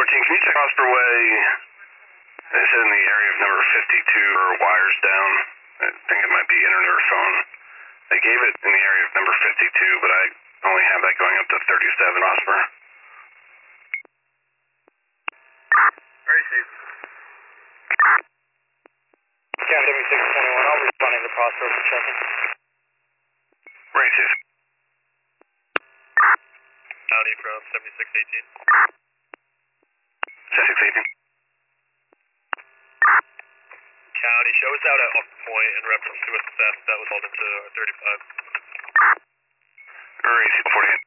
can you check Prosper Way? It's in the area of number 52 or wires down. I think it might be internet or phone. They gave it in the area of number 52, but I only have that going up to 37 Prosper. Received. Scan 7621, I'll respond to Prosper for checking. Received. County from 7618. 7618. County, show us out at Oak Point in reference to a theft that was hauled into 35. Received 48.